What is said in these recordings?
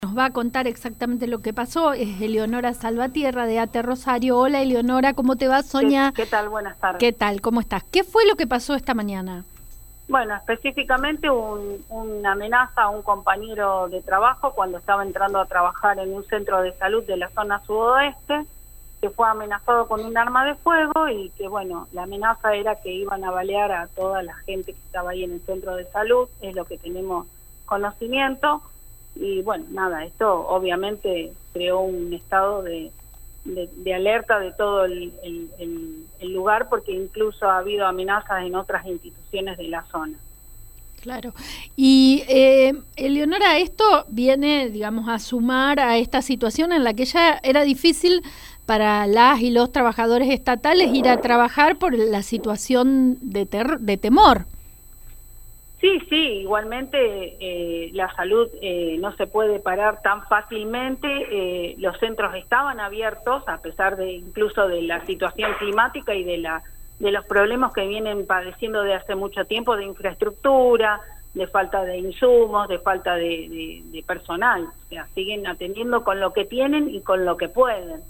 Nos va a contar exactamente lo que pasó. Es Eleonora Salvatierra de ATE Rosario. Hola Eleonora, ¿cómo te va? Sonia. ¿Qué tal? Buenas tardes. ¿Qué tal? ¿Cómo estás? ¿Qué fue lo que pasó esta mañana? Bueno, específicamente una amenaza a un compañero de trabajo cuando estaba entrando a trabajar en un centro de salud de la zona sudoeste, que fue amenazado con un arma de fuego y que, bueno, la amenaza era que iban a balear a toda la gente que estaba ahí en el centro de salud, es lo que tenemos conocimiento. Y bueno, nada, esto obviamente creó un estado de alerta de todo el lugar, porque incluso ha habido amenazas en otras instituciones de la zona. Claro. Y Eleonora, esto viene, digamos, a sumar a esta situación en la que ya era difícil para las y los trabajadores estatales ir a trabajar por la situación de temor. Sí, igualmente la salud no se puede parar tan fácilmente. Los centros estaban abiertos a pesar de incluso de la situación climática y de los problemas que vienen padeciendo de hace mucho tiempo, de infraestructura, de falta de insumos, de falta de personal. O sea, siguen atendiendo con lo que tienen y con lo que pueden.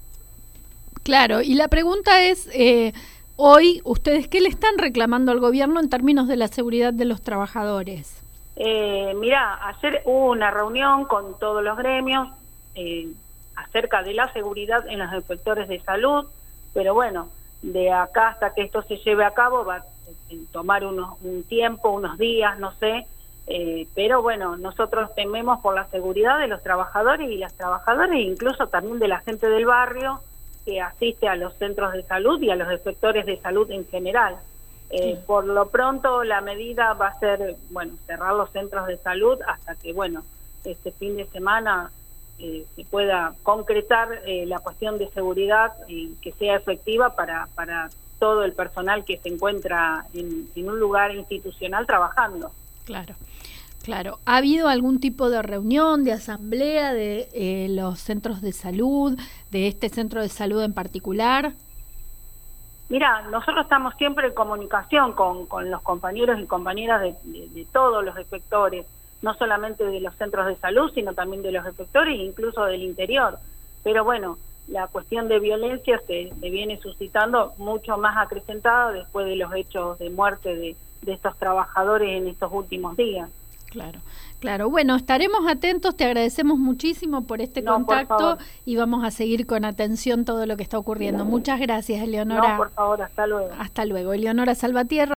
Claro, y la pregunta es, hoy, ¿ustedes qué le están reclamando al gobierno en términos de la seguridad de los trabajadores? Mirá, ayer hubo una reunión con todos los gremios acerca de la seguridad en los inspectores de salud, pero bueno, de acá hasta que esto se lleve a cabo va a tomar un tiempo, unos días, no sé, pero bueno, nosotros tememos por la seguridad de los trabajadores y las trabajadoras, e incluso también de la gente del barrio que asiste a los centros de salud y a los inspectores de salud en general. Por lo pronto la medida va a ser, bueno, cerrar los centros de salud hasta que, bueno, este fin de semana se pueda concretar la cuestión de seguridad y que sea efectiva para todo el personal que se encuentra en un lugar institucional trabajando. Claro. Claro, ¿ha habido algún tipo de reunión, de asamblea de los centros de salud, de este centro de salud en particular? Mira, nosotros estamos siempre en comunicación con los compañeros y compañeras de todos los inspectores, no solamente de los centros de salud, sino también de los inspectores e incluso del interior. Pero bueno, la cuestión de violencia se viene suscitando mucho más acrecentada después de los hechos de muerte de estos trabajadores en estos últimos días. Claro, claro. Bueno, estaremos atentos, te agradecemos muchísimo por este contacto y vamos a seguir con atención todo lo que está ocurriendo. Muchas gracias, Eleonora. No, por favor, hasta luego. Hasta luego. Eleonora Salvatierra.